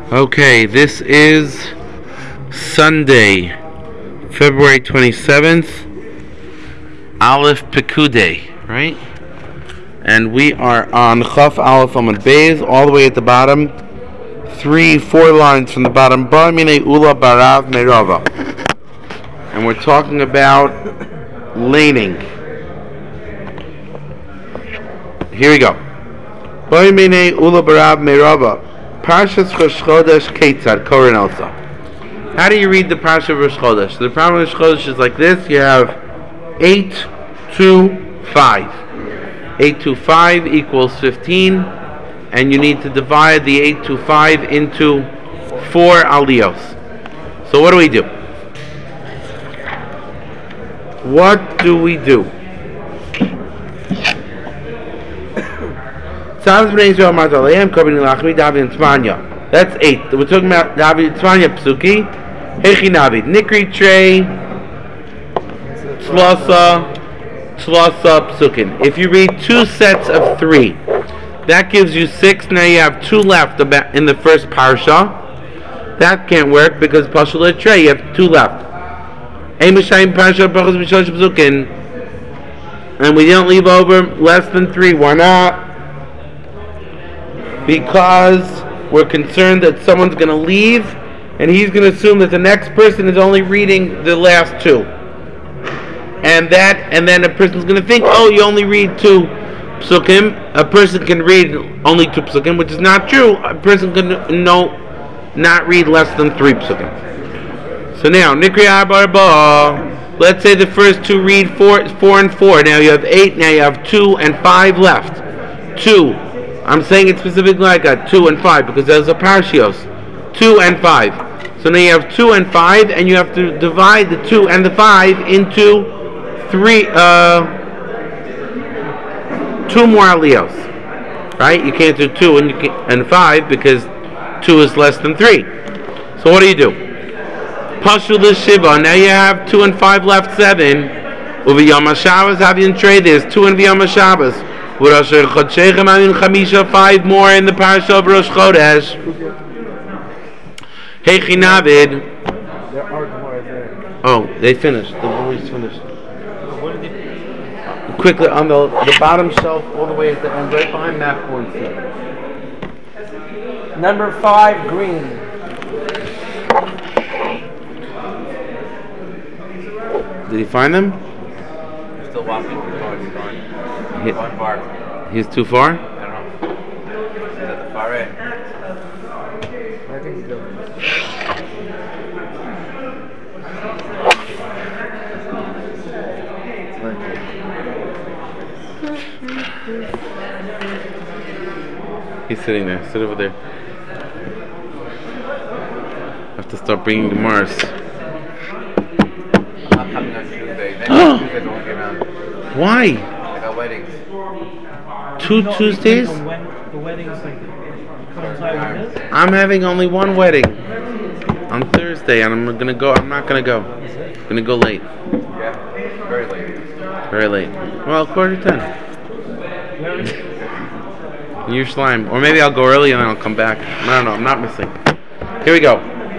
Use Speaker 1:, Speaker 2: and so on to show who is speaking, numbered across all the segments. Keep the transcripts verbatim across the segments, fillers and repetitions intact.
Speaker 1: Okay, this is Sunday, February twenty-seventh, Aleph Pekudei, right? And we are on Chaf Aleph Amud Beis, all the way at the bottom, three, four lines from the bottom, Ba Minei Ula Barav Merava. And we're talking about laning. Here we go. Ba Minei Ula Barav Merava. Parshas Rosh Chodesh Ketzad Koren Elsa. How do you read the Parsha of Rosh Chodesh? The problem of Rosh Chodesh is like this. You have eight, two, five. eight to five equals fifteen, and you need to divide the eight to five into four aliyos. So what do we do? What do we do? That's eight. We're talking about David Tzvanya Psuki. Hechi Navid. Nikri Trey Tzlasa Tzlasa Psukin. If you read two sets of three, that gives you six. Now you have two left in the first parsha. That can't work because Pashul Trey, you have two left. And we don't leave over less than three. Why not? Because we're concerned that someone's going to leave and he's going to assume that the next person is only reading the last two. And that, and then a person's going to think, oh, you only read two psukim. A person can read only two psukim, which is not true. A person can no, not read less than three psukim. So now, Nikri Abarba, let's say the first two read four, four and four. Now you have eight, now you have two and five left. Two. I'm saying it specifically like that, two and five, because there's a parshios. Two and five. So now you have two and five, and you have to divide the two and the five into three, uh, two more aliyos. Right? You can't do two and, you can, and five, because two is less than three. So what do you do? Pashul the Shiva. Now you have two and five left, seven. Uvi Yom HaShabbos, have you in trade? There's two in Yom HaShabbos. Five more in the Parsha of Rosh Chodesh. Hechi Navid. Oh, they finished. The boys finished. Quickly on the the bottom shelf, all the way at the end, right behind Matt Bornstein.
Speaker 2: Number five, green.
Speaker 1: Did he find them?
Speaker 3: You're still walking.
Speaker 1: He,
Speaker 3: One bar.
Speaker 1: He's too far?
Speaker 3: I don't know. Is that the far right?
Speaker 2: I think he's going.
Speaker 1: He's sitting there. Sit over there. I have to start bringing the Mars.
Speaker 3: I'm not coming on Tuesday. Next Tuesday don't get around.
Speaker 1: Why?
Speaker 3: I got weddings.
Speaker 1: Two Tuesdays?
Speaker 2: The wedding's like coincide with this?
Speaker 1: I'm having only one wedding on Thursday, and I'm gonna go. I'm not gonna go. I'm gonna go late.
Speaker 3: Yeah, very late.
Speaker 1: Very late. Well, quarter to ten. Your slime, or maybe I'll go early and then I'll come back. I don't know. I'm not missing. Here we go.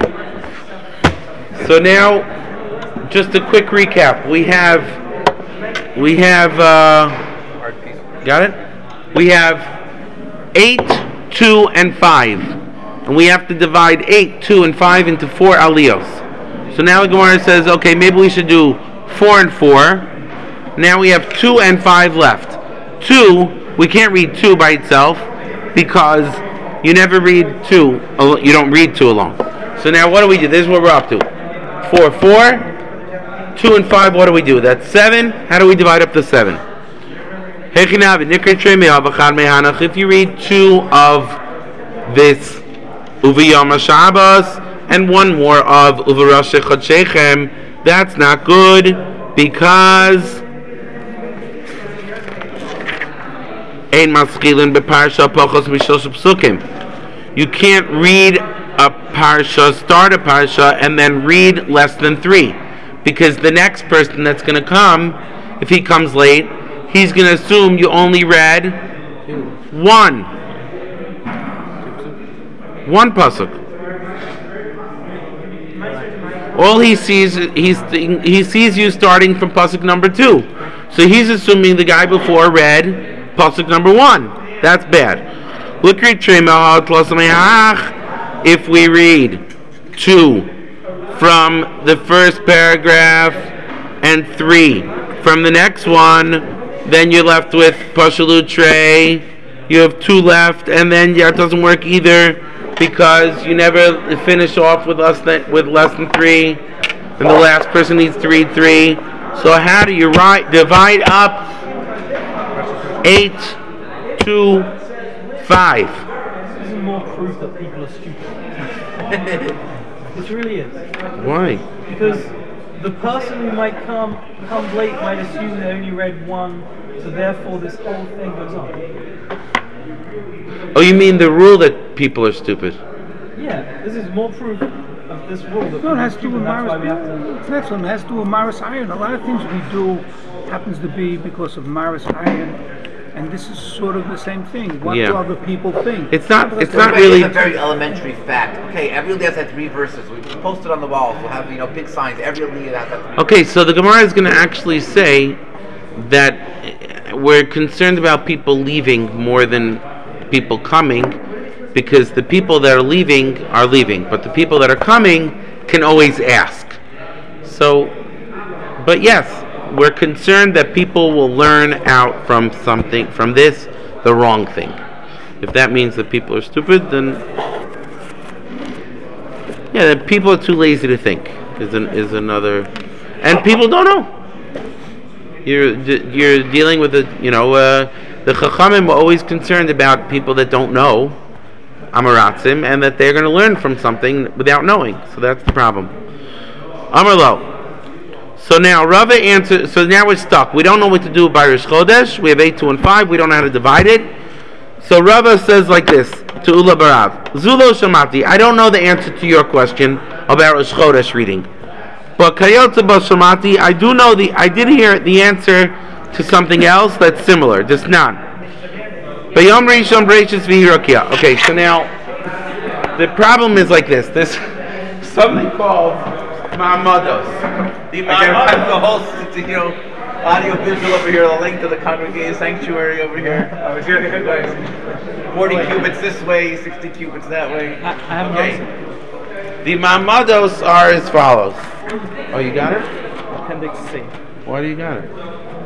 Speaker 1: So now, just a quick recap. We have, we have. Uh, got it? We have eight, two, and five. And we have to divide eight, two, and five into four aliyos. So now the Gemara says, okay, maybe we should do four and four. Now we have two and five left. Two, we can't read two by itself because you never read two, you don't read two alone. So now what do we do? This is what we're up to. Four, four, two and five, what do we do? That's seven. How do we divide up the seven? If you read two of this Uvi Yom HaShabbos and one more of Uvi Rosh Chodshechem, that's not good because Ein Maschilin beParsha Pachos Mishlosh Psukim. You can't read a parsha, start a parsha, and then read less than three, because the next person that's going to come, if he comes late, he's going to assume you only read one. One pasuk. All he sees, he's he sees you starting from pasuk number two. So he's assuming the guy before read pasuk number one. That's bad. If we read two from the first paragraph and three from the next one, then you're left with pashalut trey. You have two left, and then yeah, it doesn't work either because you never finish off with less than with less than three, and the last person needs to read three. So how do you write divide up eight to five?
Speaker 2: This is more proof that people are stupid. It really is.
Speaker 1: Why?
Speaker 2: Because the person who might come comes late might assume they only read one, so therefore this whole thing goes on.
Speaker 1: Oh, you mean the rule that people are stupid?
Speaker 2: Yeah, this is more proof of this rule. That
Speaker 4: No, it has to do
Speaker 2: people,
Speaker 4: with
Speaker 2: that's why we have
Speaker 4: Maris.
Speaker 2: to.
Speaker 4: That's what it has to do with Maris Iron. A lot of things we do happens to be because of Maris Iron, and this is sort of the same thing. What
Speaker 1: Yeah.
Speaker 4: do other people think?
Speaker 1: It's not. It's
Speaker 3: So
Speaker 1: not
Speaker 3: it's
Speaker 1: really.
Speaker 3: a very elementary fact. Okay, every Aliyah has had three verses. We post it on the walls. We'll have, you know, big signs. Every Aliyah has had three.
Speaker 1: Okay, so the Gemara is going to actually say that we're concerned about people leaving more than people coming, because the people that are leaving are leaving, but the people that are coming can always ask. So, but yes, we're concerned that people will learn out from something, from this, the wrong thing. If that means that people are stupid, then yeah, then people are too lazy to think. Is an, is another, and people don't know. You're you're dealing with a you know uh, the Chachamim are always concerned about people that don't know Amaratzim, and that they're going to learn from something without knowing. So that's the problem. Amarlo. So now Rava answers. So now we're stuck. We don't know what to do by Rosh Chodesh. We have eight, two, and five. We don't know how to divide it. So Rava says like this to Ula Barav. Zulo Shamati. I don't know the answer to your question about Rosh Chodesh reading. But Kayotza Bashamati, I do know the, I did hear the answer to something else that's similar, just not. Bayom Rishon Breishis V'Hirokia. Okay, so now, the problem is like this, there's something called Ma'amados. The
Speaker 3: I can have the
Speaker 1: Ma'amados.
Speaker 3: whole, you know, audio visual over here, the link to the congregated sanctuary over here. forty cubits this way, sixty cubits that way.
Speaker 2: I, I have an
Speaker 3: Okay.
Speaker 2: answer.
Speaker 1: The Ma'amados are as follows. Oh, you got it?
Speaker 2: Appendix C.
Speaker 1: Why do you got it?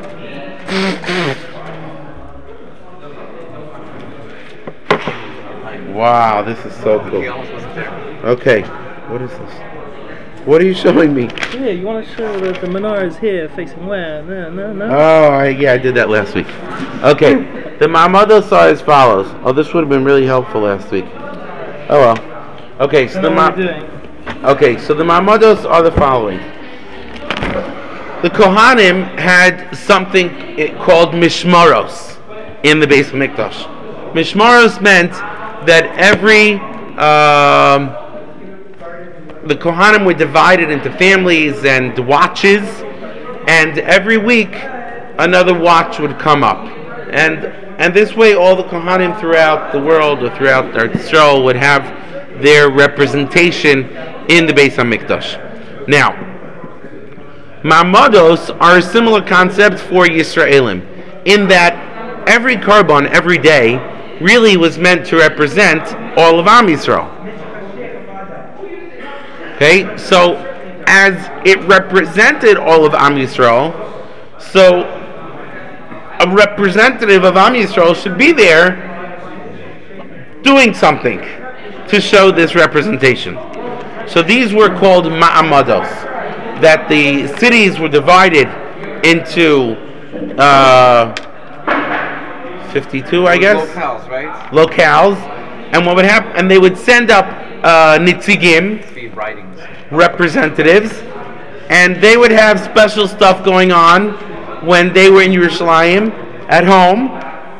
Speaker 1: Wow, this is so
Speaker 3: He
Speaker 1: cool.
Speaker 3: almost wasn't there.
Speaker 1: Okay, what is this? What are you showing me?
Speaker 2: Yeah, you want to show that the menorah is here, facing where? No, no, no.
Speaker 1: Oh, I, yeah, I did that last week. Okay, the Ma'amados are as follows. Oh, this would have been really helpful last week. Oh well. Okay, so
Speaker 2: I
Speaker 1: the
Speaker 2: know
Speaker 1: Ma-
Speaker 2: what we're doing.
Speaker 1: Okay, so the Ma'amados are the following. The Kohanim had something i- called Mishmaros in the Beis HaMikdash. Mishmaros meant that every um, the Kohanim were divided into families and watches, and every week another watch would come up, and and this way all the Kohanim throughout the world or throughout Eretz Yisrael would have their representation in the Beis HaMikdash. Now, Ma'amados are a similar concept for Yisraelim, in that every Karban, every day, really was meant to represent all of Am Yisrael. Okay, so as it represented all of Am Yisrael, so a representative of Am Yisrael should be there doing something to show this representation. So these were called Ma'amados, that the cities were divided into uh, fifty-two, I guess,
Speaker 3: Locales, right?
Speaker 1: locales, and what would happen? And they would send up uh, nitzigim,
Speaker 3: Speed writings.
Speaker 1: representatives, and they would have special stuff going on when they were in Yerushalayim at home.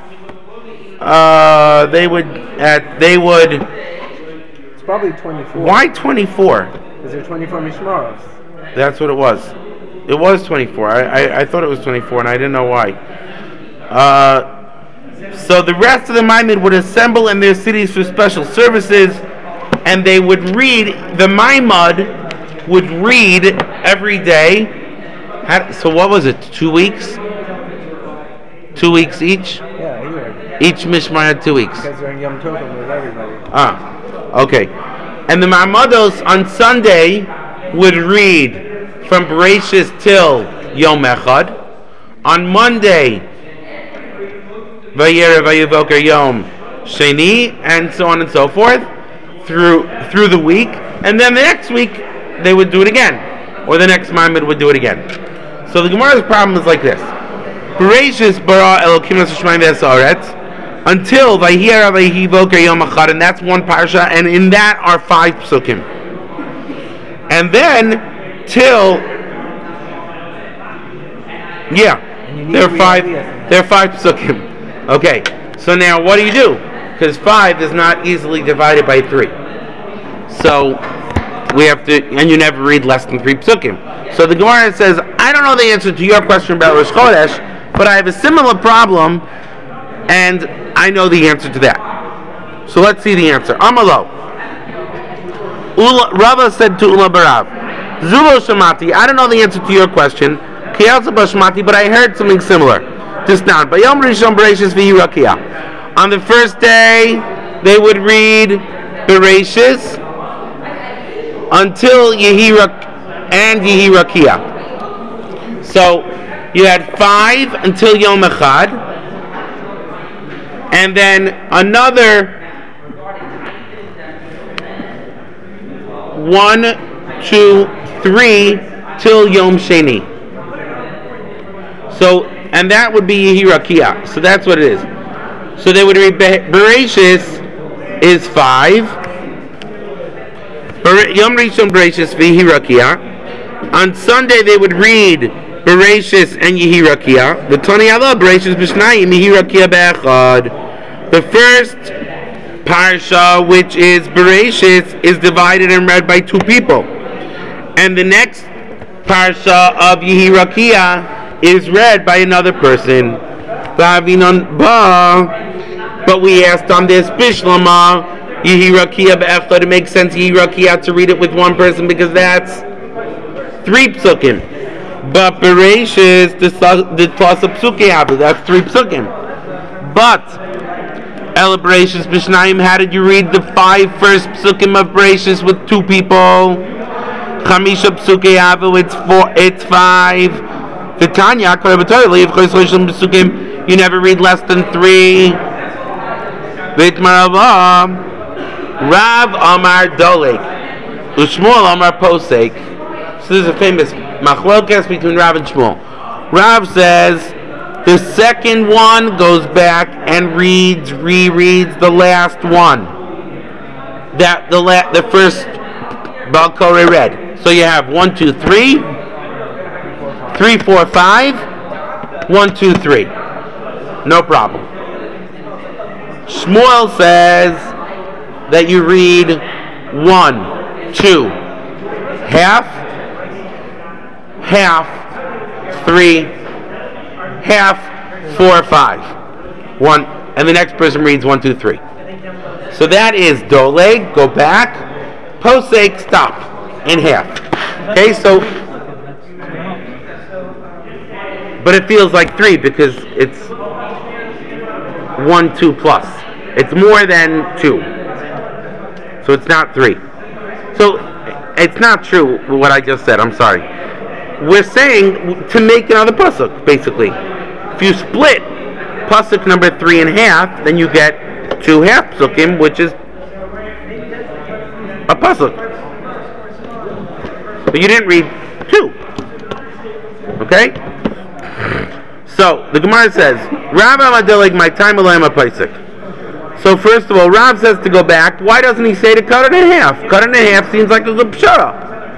Speaker 1: Uh, they would at they would.
Speaker 5: It's probably twenty-four.
Speaker 1: Why twenty-four?
Speaker 5: Is there twenty-four Mishmaros?
Speaker 1: That's what it was. It was twenty-four. I, I, I thought it was twenty-four, and I didn't know why. Uh, so the rest of the Maimid would assemble in their cities for special services, and they would read the Maimad would read every day. Had, so what was it? Two weeks? Two weeks each?
Speaker 5: Yeah, you read.
Speaker 1: Each Mishmar had two weeks.
Speaker 5: Because they're in Yom Tovim with everybody.
Speaker 1: Ah, okay. And the Ma'amados on Sunday would read from Bereshis till Yom Echad. On Monday, Vayera Vayevoker Yom Sheni, and so on and so forth, through through the week. And then the next week, they would do it again. Or the next Ma'amad would do it again. So the Gemara's problem is like this. Bereshis bara Elokim Hashemayim v'Haaretz until Vayera Vayevoker Yom Echad, and that's one parsha, and in that are five psukim. And then till yeah, there are five. There are five psukim. Okay, so now what do you do? Because five is not easily divided by three. So we have to, and you never read less than three psukim. So the Gemara says, I don't know the answer to your question about Rosh Chodesh, but I have a similar problem, and I know the answer to that. So let's see the answer. Amalo. Ula, Rava said to Ula Barav, Zulo Shamati, I don't know the answer to your question, Kiyatsa Bashmati, but I heard something similar. Just now. Bayom Rishon Bereshis V'Yirakia. On the first day, they would read Bereshis until Yehirak and Yehirakia. So you had five until Yom Echad, and then another one, two, three till Yom Sheni. So, and that would be Yehirakia. So that's what it is. So they would read Bereshis is five. Yom Rishon Bereshis V'Yehirakia. On Sunday they would read Bereshis and Yehirakia. The Tani Allah Bereshis B'Shnayim Yehirakia Be'echad. The first parsha, which is Bereshis, is divided and read by two people, and the next parsha of Yehirakia is read by another person. But we asked on this Bishlama Yehirakia Be'echad. It makes sense Yehirakia to read it with one person because that's three psukim. But Bereshis, the the plus of psukim, that's three psukim. But El Bereshis B'Shnayim, how did you read the five first psukim of Bereshis with two people? Chamisha psukim, it's four, it's five. The Tanya, you never read less than three. Rav Amar Doleg, Ushmuel Amar Posek. So this is a famous machlokes between Rav and Shmuel. Rav says the second one goes back and reads, rereads the last one. That the la- the first Baal Koreh read. So you have one, two, three. Three, four, five, one, two, three. No problem. Shmuel says that you read one, two, half, half, three, half, four, five. One, and the next person reads one, two, three. So that is Doleg, go back, Posek, stop, in half. Okay, so but it feels like three because it's one, two plus. It's more than two. So it's not three. So it's not true what I just said. I'm sorry. We're saying to make another pasuk, basically. If you split pasuk number three in half, then you get two half pasukim, which is a pasuk. But you didn't read two. Okay? So the Gemara says, Rav Amadelik, my time alayim a paisik. So first of all, Rav says to go back. Why doesn't he say to cut it in half? Cut it in half seems like a good pshara.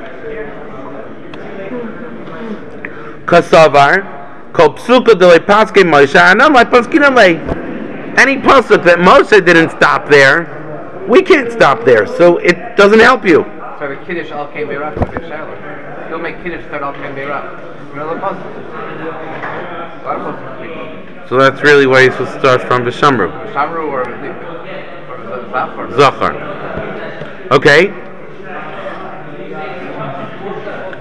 Speaker 1: Kasavar, kol psuka delay paske Moshe, and I'm like paskina lay. Any pasuk that Moshe didn't stop there, we can't stop there. So it doesn't help you.
Speaker 3: So the Kiddush al Kain Beirach is a bit shallow. He'll make Kiddush start al Kain Beirach.
Speaker 1: So that's really why you're supposed to start from Bishamru.
Speaker 3: Bishamru or Zachar.
Speaker 1: Zachar. Okay.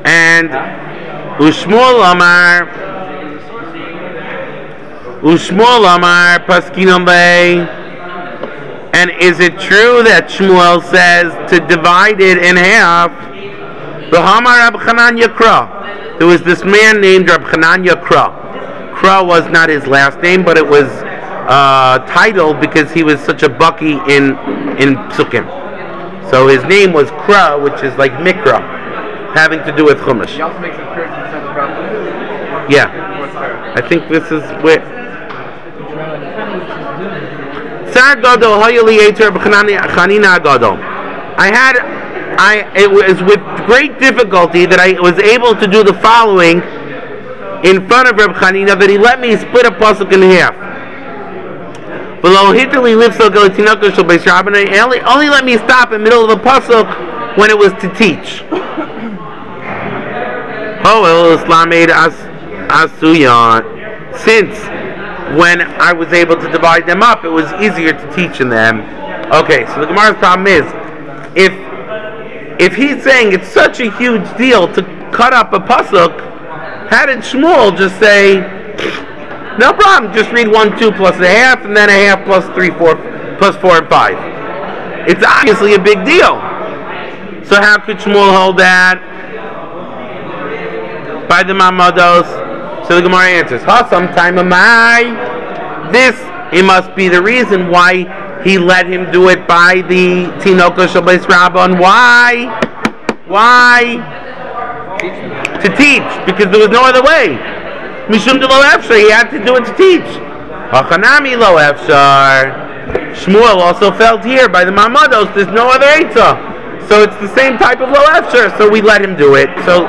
Speaker 1: And Ushmuel Amar, Ushmuel Amar Paskinon Lei. And is it true that Shmuel says to divide it in half? B'hamar Rab Chananya Kra. There was this man named Rab Chananya Kra. Kra was not his last name, but it was uh, titled because he was such a bucky in in Psukim. So his name was Kra, which is like Mikra, having to do with Chumash.
Speaker 3: He also makes an appearance in Seventh Prophet.
Speaker 1: Yeah. I think this is where. Tsar Gadol Hayali Eter Chanina Gadol. I had, I it was with great difficulty that I was able to do the following in front of Reb Chanina, that he let me split a pasuk in half. Below Hitterly lives only only let me stop in the middle of a pasuk when it was to teach. Oh, Islam made as asuyan. Since when I was able to divide them up, it was easier to teach in them. Okay, so the Gemara's problem is, if if he's saying it's such a huge deal to cut up a pasuk, how did Shmuel just say, no problem, just read one, two plus a half, and then a half plus three, four, plus four and five? It's obviously a big deal. So how could Shmuel hold that? By the Mamados. So the Gemara answers, ha, sometime am I. This, it must be the reason why he let him do it by the Tinoko Shabbat Rabban. Why? Why? To teach, because there was no other way. Mishum de lo efshar, he had to do it to teach. Hachanami lo efshar. Shmuel also felt here by the Mamados, there's no other Eitzah. So it's the same type of lo efshar, so we let him do it. So,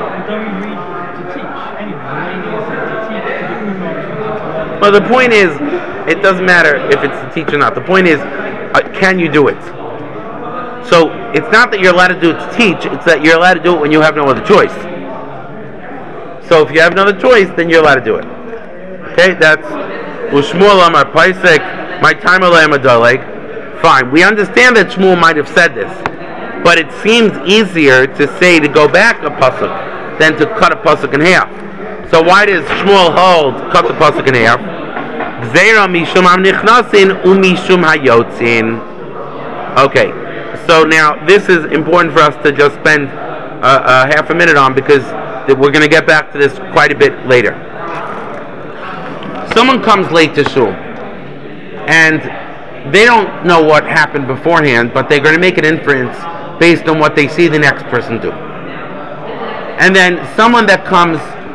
Speaker 1: well, the point is, it doesn't matter if it's to teach or not. The point is, uh, can you do it? So it's not that you're allowed to do it to teach, it's that you're allowed to do it when you have no other choice. So if you have another choice, then you're allowed to do it. Okay, that's Ushmuel Amar Paisek, my time Alayim. Fine. We understand that Shmuel might have said this, but it seems easier to say to go back a pasuk than to cut a pasuk in half. So why does Shmuel hold cut the pasuk in half? Gzeira mishum hamnichnasin umishum hayotzin. Okay, so now this is important for us to just spend uh, uh, half a minute on, because we're going to get back to this quite a bit later. Someone comes late to shul, and they don't know what happened beforehand, but they're going to make an inference based on what they see the next person do. And then someone that comes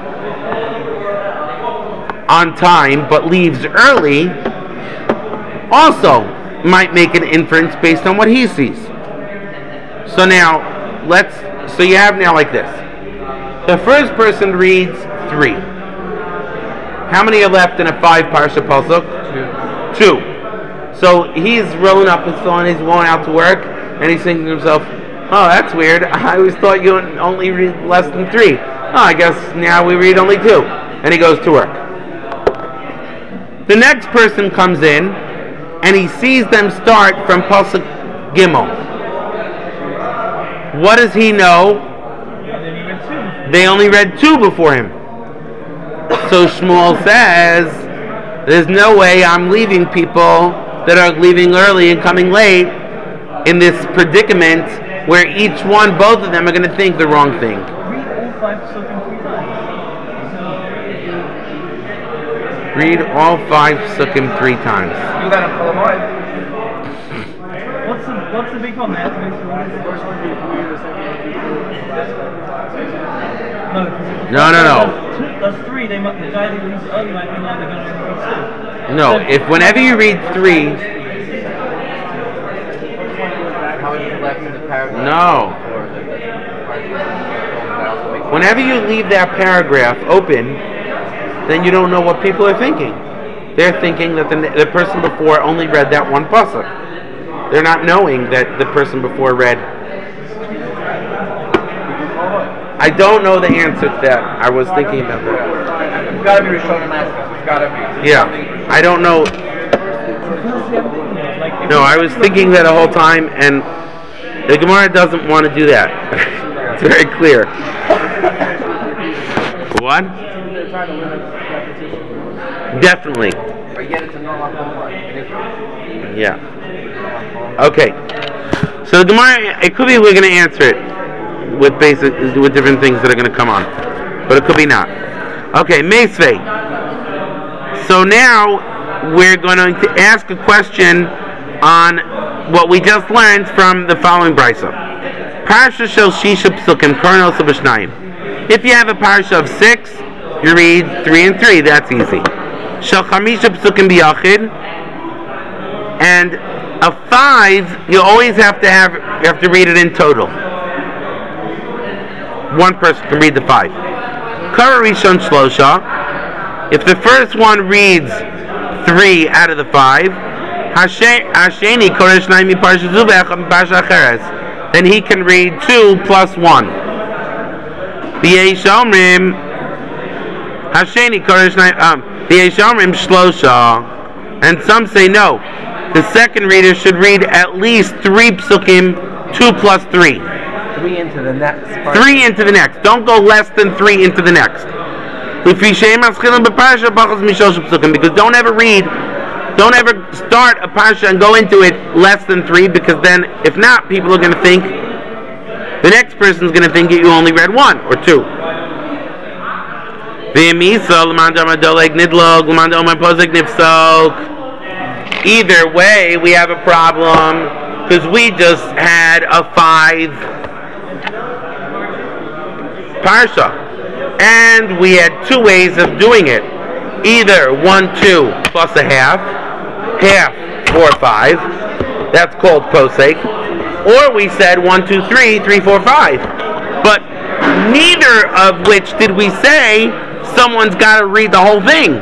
Speaker 1: on time but leaves early also might make an inference based on what he sees. So now, let's, so you have now like this. The first person reads three. How many are left in a five parsha pasuk? Two. Two. So he's rolling up his phone, he's going out to work, and he's thinking to himself, oh, that's weird. I always thought you only read less than three. Oh, I guess now we read only two. And he goes to work. The next person comes in, and he sees them start from pasuk Gimel. What does he know? They only read two before him. So Shmuel says, there's no way I'm leaving people that are leaving early and coming late in this predicament where each one, both of them, are going to think the wrong thing. Read all five psukim three times.
Speaker 3: Do that on Polaroid.
Speaker 2: What's the what's the big one there?
Speaker 1: No, no, no.
Speaker 2: That's three. They might, the guy that reads early might think like they're going to read two.
Speaker 1: No, if whenever you read three.
Speaker 3: How many is left in the paragraph?
Speaker 1: No. Whenever you leave that paragraph open, then you don't know what people are thinking. They're thinking that the, the person before only read that one pasuk. They're not knowing that the person before read. I don't know the answer to that. I was thinking about that.
Speaker 3: It's got to be Rishon Damascus. It's got to be.
Speaker 1: Yeah, I don't know. No, I was thinking that the whole time, and the Gemara doesn't want to do that. It's very clear. What?
Speaker 5: They're trying to limit repetition.
Speaker 1: Definitely.
Speaker 3: Or you get it to normal homework.
Speaker 1: Yeah. Okay. So the Gemara, it could be we're going to answer it with basic, with different things that are going to come on, but it could be not. Okay, Meisvei. So now we're going to ask a question on what we just learned from the following brisa. Parsha shel shisha psukim karnos b'shnayim. If you have a parsha of six, you read three and three. That's easy. Shel chamisha psukim b'yachid, and a five, you always have to have you have to read it in total. One person can read the five. Kara rishon shlosha. If the first one reads three out of the five, hasheni koresh na'im miparsha zu ve'echad miparsha acheres, then he can read two plus one. V'yesh omrim hasheni koresh na'im um v'yesh omrim shlosha, and some say no. The second reader should read at least three psukim, two plus three.
Speaker 5: Three into the next part.
Speaker 1: Three into the next. Don't go less than three into the next. Because don't ever read, don't ever start a parsha and go into it less than three, because then, if not, people are going to think, the next person is going to think that you only read one or two. Either way, we have a problem, because we just had a five parsha, and we had two ways of doing it. Either one, two, plus a half, half, four, five, that's called posek, or we said one, two, three, three, four, five. But neither of which did we say someone's got to read the whole thing.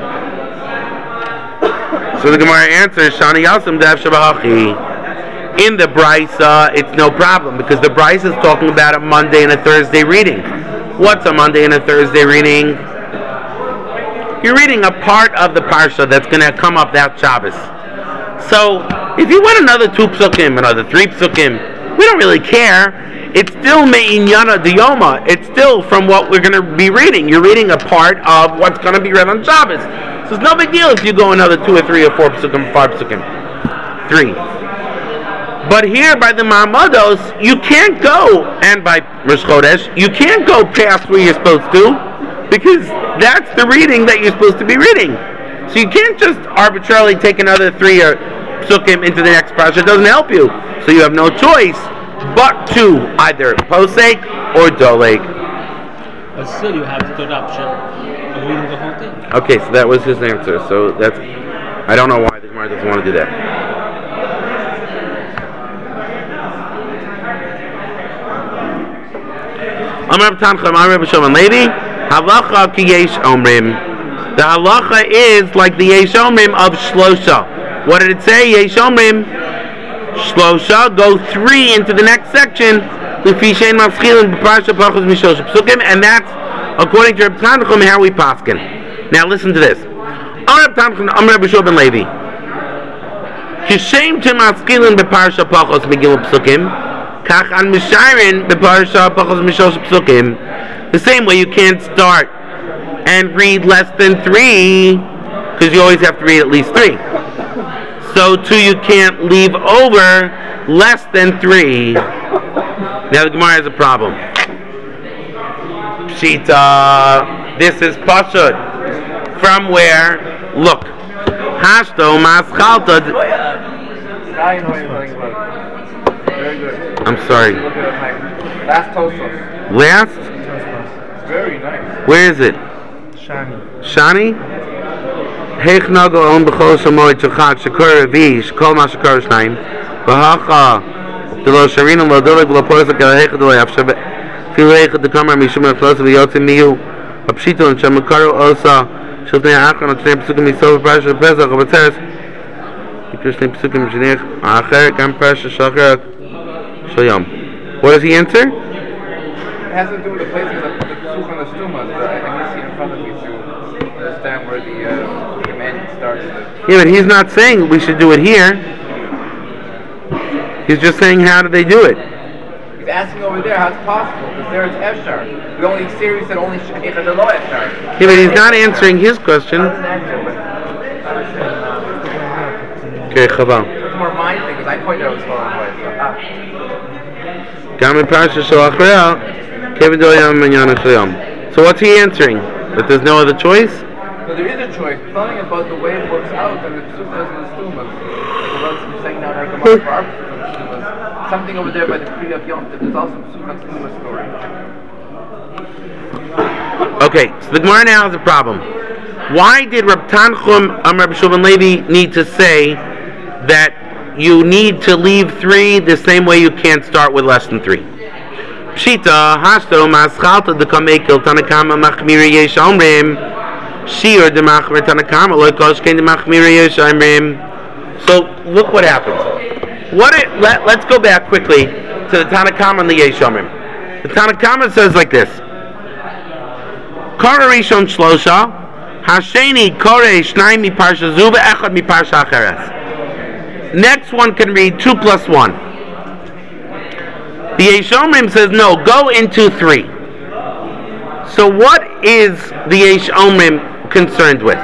Speaker 1: So the Gemara answers, Shani Yasam Dav Shabahachi. In the Brisa, it's no problem, because the Brisa is talking about a Monday and a Thursday reading. What's a Monday and a Thursday reading? You're reading a part of the Parsha that's going to come up that Shabbos. So, if you want another two psukim, another three psukim, we don't really care. It's still me'inyana diyoma. It's still from what we're going to be reading. You're reading a part of what's going to be read on Shabbos. So it's no big deal if you go another two or three or four psukim, five psukim. Three. But here by the Ma'amados, you can't go, and by Rosh Chodesh, you can't go past where you're supposed to, because that's the reading that you're supposed to be reading. So you can't just arbitrarily take another three or psukim into the next parsha. It doesn't help you. So you have no choice but to either posek or dolek.
Speaker 6: But still, you have the third option of reading the whole thing.
Speaker 1: Okay, so that was his answer. So that's, I don't know why the Gemara doesn't want to do that. Amar Tancha, Amar Rebbe Shimon Levi, halacha ki yesh omrim. The halacha is like the yesh omrim of shlosha. What did it say? Yesh omrim shlosha, go three into the next section. Lefi shein maschilin b'parsha pachos mishlosh psukim, and that's according to Rebbe Tancha how we paskin. Now listen to this. Amar Tancha, Amar Rebbe Shimon Levi, kishem to maschilin b'parsha pachos migil psukim. The same way you can't start and read less than three, because you always have to read at least three. So too you can't leave over less than three. Now the Gemara has a problem. Pshita, this is Pashut. From where? Look. Hashto maschalta.
Speaker 5: Very good.
Speaker 1: I'm sorry.
Speaker 5: Look at it, last Tosos.
Speaker 1: Last?
Speaker 5: Very nice.
Speaker 1: Where is it?
Speaker 5: Shani.
Speaker 1: Shani? Heich nagel on b'chol shamoy tzachak shakor revish kol ma shakor shnayim v'hacha d'lo sharinam lo dolik v'lo porzak el heichad d'lo yafsha filu heichad d'kamar mishum ha'flos v'yotzim miyu ha'pshito and shamakaru osa shel tnei ha'achron at tnei psukim misof v'parasha v'pezach v'batzeres yikru shnei psukim v'shinech ha'acher gam parasha shachar shayam. What does he answer?
Speaker 5: It has to do with the places that put the psuch and the stumas, but I can see in front of you to understand where the uh, command starts.
Speaker 1: Yeah, but he's not saying we should do it here. He's just saying how do they do it.
Speaker 5: He's He's asking over there how it's possible, because there it's Eshar. The only series that only Shekhinah is low Eshar.
Speaker 1: Yeah, but he's not answering his question. Okay, Chava.
Speaker 5: It's more my thing, because I pointed out it was falling away. So, ah.
Speaker 1: Gamin Parsha Shalachreya, Kevin Doyam and Yana Shayam. So what's he answering? That there's no other choice?
Speaker 5: So there is a choice. Telling about the way it works out, and the Psukas and the Stumas. Like the saying down our Gemara for our Stumas. Something over there by the Kriya of Yom Tov. There's also a Psukas Stuma story.
Speaker 1: Okay, so the Gemara now has a problem. Why did Reb Tanchum and Reb Shulman Levi need to say that you need to leave three the same way you can't start with less than three? Pshita, hashto maschalta de kamekil tanakama machmiri yesh omrim shiur de machmir tanakama loikosh kein de machmiri yesh omrim. So look what happens. What it, let, let's go back quickly to the Tanakama and the yesh omrim. The Tanakama says like this: Kara rishon shlosha, hasheni kore shnai mi parsha zuva echad mi parsha acheres. Next one can read two plus one. The Yesh Omrim says no, go into three. So what is the Yesh Omrim concerned with?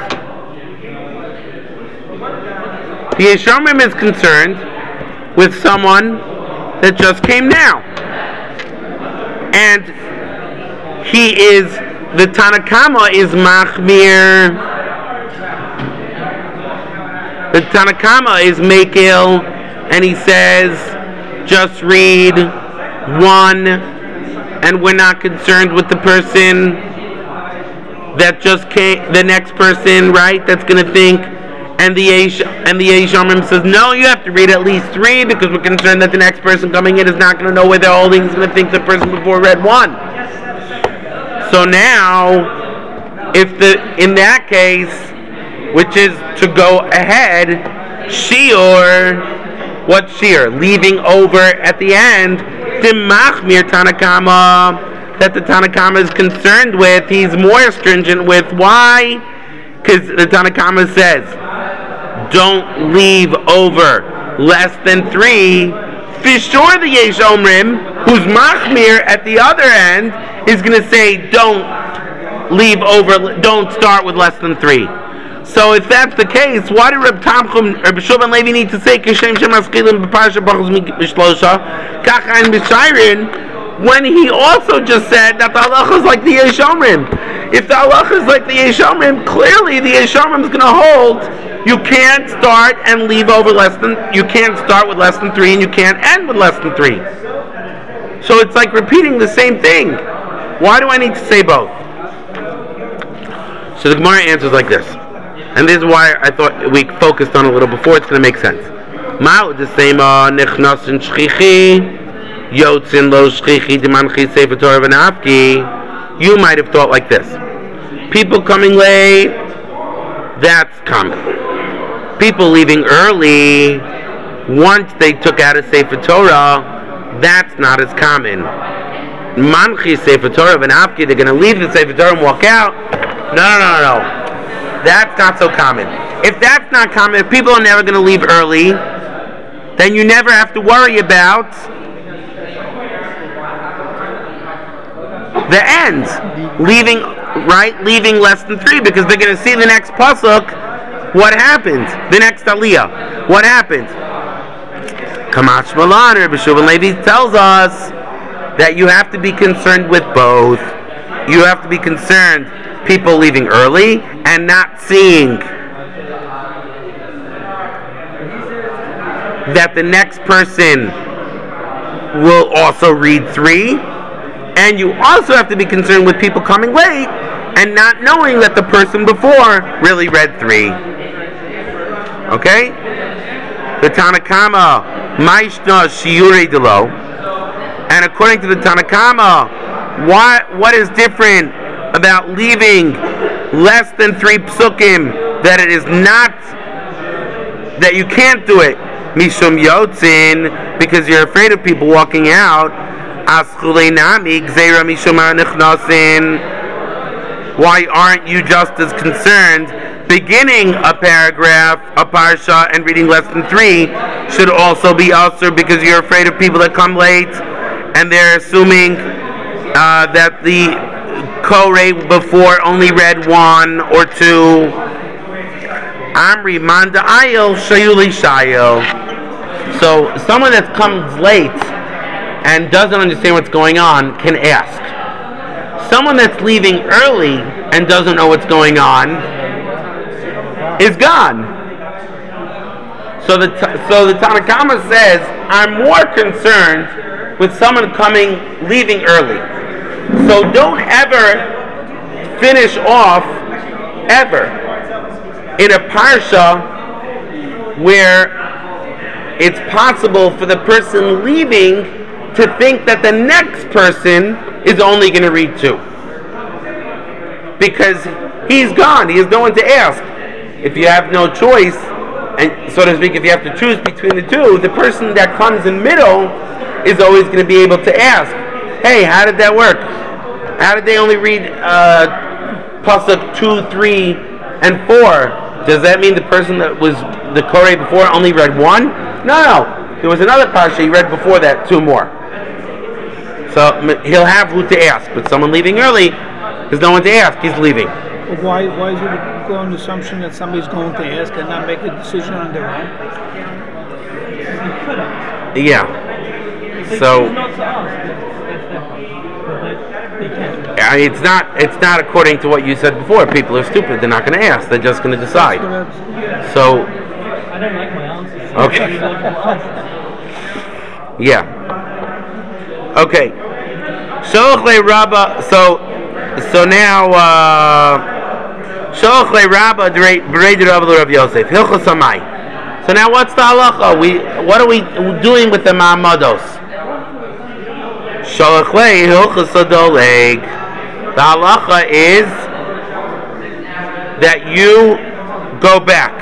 Speaker 1: The Yesh Omrim is concerned with someone that just came now. And he is, the Tanakama is Machmir. The Tanakama is Mekil, and he says, just read one, and we're not concerned with the person that just came, the next person, right, that's going to think, and the Eish, and the Eish Omrim says, no, you have to read at least three, because we're concerned that the next person coming in is not going to know where they're holding, he's going to think the person before read one. So now, if the, in that case, which is to go ahead, shiur, what shiur? Leaving over at the end, the machmir Tanakama, that the Tanakama is concerned with, he's more stringent with. Why? Because the Tanakama says, don't leave over less than three. For sure the Yesh Omrim, who's machmir at the other end, is going to say, don't leave over, don't start with less than three. So if that's the case, why did Reb Tanchum, Reb Shulman Levi need to say Kishem Shem Askilim B'Parsha Bachos Mishlosha Kachain B'Shairin when he also just said that the halacha is like the Yesh Omrim? If the halacha is like the Yesh Omrim, clearly the Yesh Omrim is going to hold you can't start and leave over less than, you can't start with less than three and you can't end with less than three. So it's like repeating the same thing. Why do I need to say both? So the Gemara answers like this. And this is why I thought we focused on a little before. It's going to make sense. Ma'u the same nechnasin shchichi yotzin lo shchichi demanchi sefer Torah v'nafki. You might have thought like this: people coming late, that's common. People leaving early, once they took out a sefer Torah, that's not as common. Manchi sefer Torah v'nafki. They're going to leave the sefer Torah and walk out. No, no, no, no. That's not so common. If that's not common, if people are never going to leave early, then you never have to worry about the ends. Leaving, right? Leaving less than three, because they're going to see the next pasuk. What happens? The next aliyah. What happens? Kamash Malan, Rabbi Shulman Levi tells us that you have to be concerned with both. You have to be concerned people leaving early and not seeing that the next person will also read three, and you also have to be concerned with people coming late and not knowing that the person before really read three. Okay? The Tanakama Maishna Shiurei Delo, and according to the Tanakama, what what is different about leaving less than three psukim, that it is not, that you can't do it, mishum yotzin, because you're afraid of people walking out, aschulei nami gzeira mishum hanichnasin. Why aren't you just as concerned beginning a paragraph, a parsha, and reading less than three should also be usher because you're afraid of people that come late and they're assuming uh, that the Koreh before only read one or two. Amri Manda Ayil Shayuli Shayil. So someone that comes late and doesn't understand what's going on can ask. Someone that's leaving early and doesn't know what's going on is gone. So the so the Tanna Kama says, I'm more concerned with someone coming, leaving early. So don't ever finish off, ever, in a parsha where it's possible for the person leaving to think that the next person is only going to read two. Because he's gone, he has no one to ask. If you have no choice, and so to speak, if you have to choose between the two, the person that comes in middle is always going to be able to ask, hey, how did that work? How did they only read uh, pasuk two, three, and four? Does that mean the person that was the Koreh before only read one? No, no. There was another parsha he read before that, two more. So he'll have who to ask, but someone leaving early, there's no one to ask, he's leaving.
Speaker 4: But why, why is it go on the assumption that somebody's going to ask and not make a decision on their own?
Speaker 1: Yeah. So I mean, it's not it's not according to what you said before. People are stupid, they're not going to ask, they're just going to decide. So
Speaker 2: I don't like my answers.
Speaker 1: okay. Yeah. Okay. So so so now Sholach le Rabba Bereid Rabba Rav Yosef Hilchos Samai. So now what's the halacha? We what are we doing with the ma'amados? Sholach le Hilchos Adoleg. The halacha is that you go back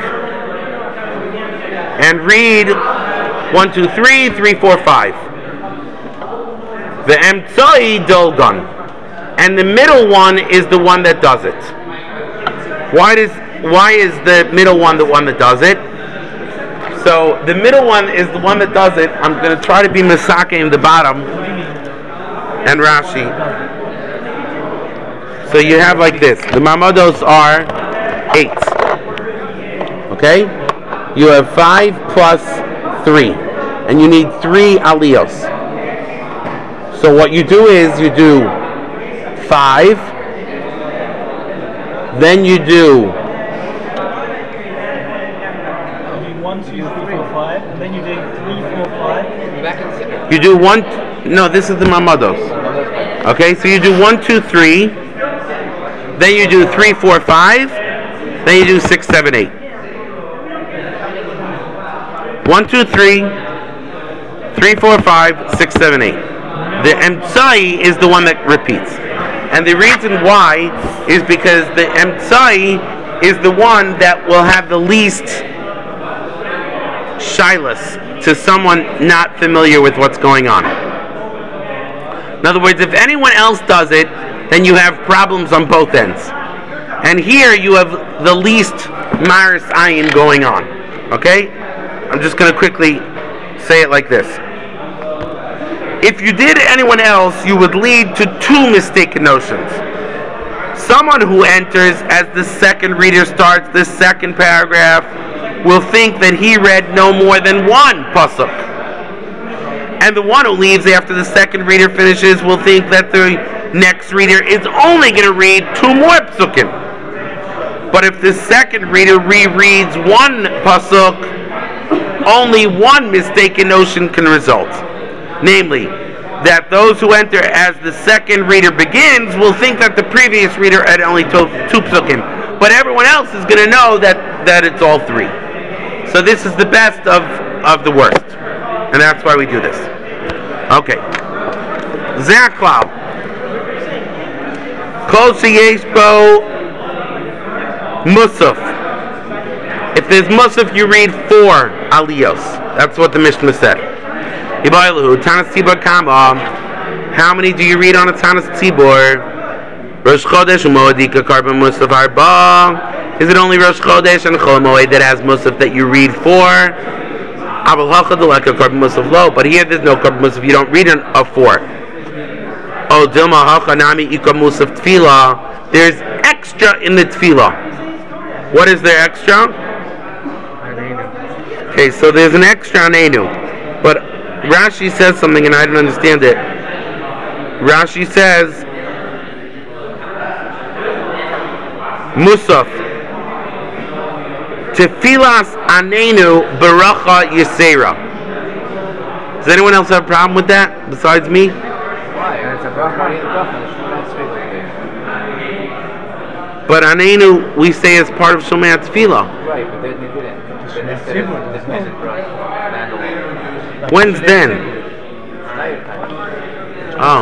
Speaker 1: and read one, two, three, three, four, five. The Emtsai Dolgon, and the middle one is the one that does it. Why does why is the middle one the one that does it? So the middle one is the one that does it. I'm going to try to be Misake in the bottom and Rashi. So you have like this. The Mamados are eight. Okay? You have five plus three, and you need three aliyos. So what you do is you do five, then you do
Speaker 2: one, two, three, four, five, and then you do three, four, five.
Speaker 1: you do one. No, this is the mamados. Okay, so you do one, two, three, then you do three, four, five, then you do six, seven, eight. One, two, three, three, four, five, six, seven, eight. The Emtsai is the one that repeats. And the reason why is because the Emtsai is the one that will have the least shilas to someone not familiar with what's going on. In other words, if anyone else does it, then you have problems on both ends. And here you have the least Maris Ayin going on. Okay? I'm just going to quickly say it like this. If you did anyone else, you would lead to two mistaken notions. Someone who enters as the second reader starts the second paragraph will think that he read no more than one pasuk. And the one who leaves after the second reader finishes will think that the next reader is only going to read two more pasukim. But if the second reader rereads one pasuk, only one mistaken notion can result. Namely, that those who enter as the second reader begins will think that the previous reader had only two, two psukim, but everyone else is going to know that, that it's all three. So this is the best of, of the worst, and that's why we do this. Okay. Zaklau. Kol sheyeshbo musaf. If there's musaf, you read four aliyos. That's what the Mishnah said. How many do you read on a Tanas Tzibor? Rosh Chodesh U'Moedika Karban Musaf Arba. Is it only Rosh Chodesh and Chol Moed that has Musaf that you read for? Abel Hachadaleka Korban Musaf low, but here there's no Korban Musaf. You don't read an, a four. Oh, Dilma Hachanami Ika Musaf Tefillah. There's extra in the Tefillah. What is there extra? Okay, so there's an extra on Einu. But Rashi says something and I don't understand it. Rashi says Musaf Tefilas Anenu Baracha Yisera. Does anyone else have a problem with that besides me?
Speaker 5: Why? It's a bracha, it's a bracha.
Speaker 1: But Anenu we say as part of Shomei Tefillah.
Speaker 5: Right, but they, they didn't. They just said it, this music bracha.
Speaker 1: When's then? Oh.